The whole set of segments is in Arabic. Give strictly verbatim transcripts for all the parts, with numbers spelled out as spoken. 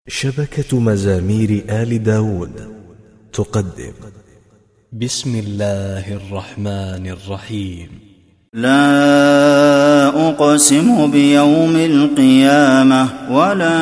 شبكة مزامير آل داود تقدم بسم الله الرحمن الرحيم. لا أقسم بيوم القيامة ولا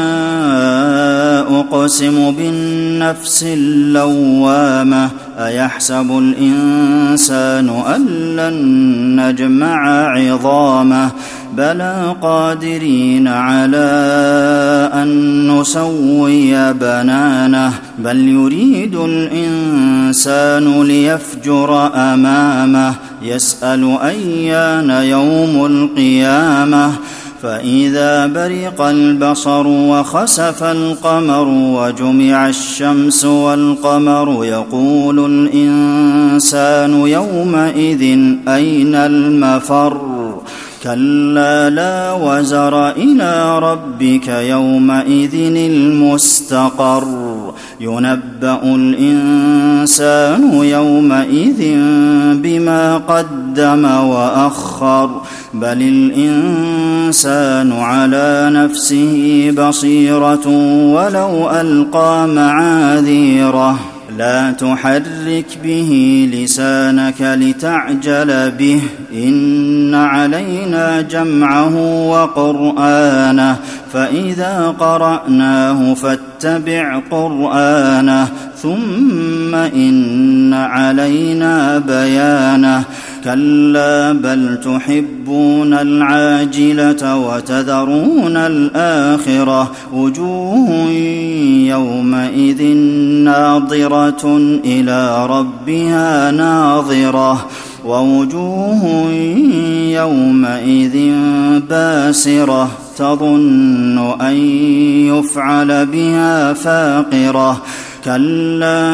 أقسم بالنفس اللوامة أيحسب الإنسان أن لن نجمع عظامه بلى قادرين على أن نسوي بنانه بل يريد الإنسان ليفجر أمامه يسأل أيان يوم القيامة فإذا برق البصر وخسف القمر وجمع الشمس والقمر يقول الإنسان يومئذ أين المفر كلا لا وزر إلى ربك يومئذ المستقر ينبأ الإنسان يومئذ بما قدم وأخر بل الإنسان على نفسه بصيرة ولو ألقى معاذيره لا تحرك به لسانك لتعجل به إن علينا جمعه وقرآنه فإذا قرأناه فاتبع قرآنه ثم إن علينا بيانه كلا بل تحبون العاجلة وتذرون الآخرة وجوه يومئذ ناظرة إلى ربها ناظرة ووجوه يومئذ باسرة تظن أن يفعل بها فاقرة كلا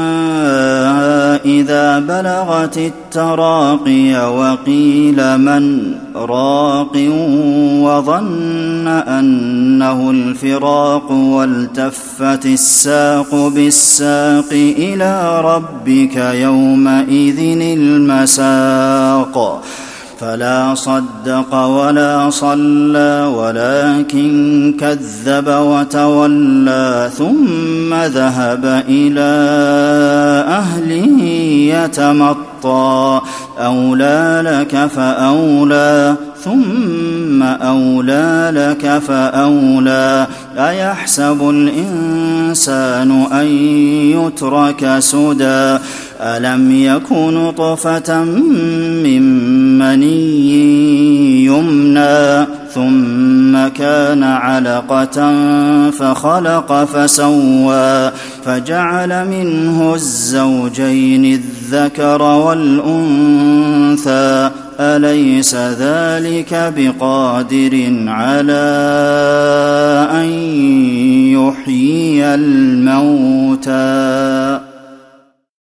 إذا بلغت التراقي وقيل من راق وظن أنه الفراق والتفت الساق بالساق إلى ربك يومئذ المساق فلا صدق ولا صلى ولكن كذب وتولى ثم ذهب إلى أهله يتمطى أولى لك فأولى ثم أولى لك فأولى أيحسب الإنسان أن يترك سدى ألم يك نطفة من مني يمنى ثم كان علقة فخلق فسوى فجعل منه الزوجين الذكر والأنثى أليس ذلك بقادر على أن يحيي الموتى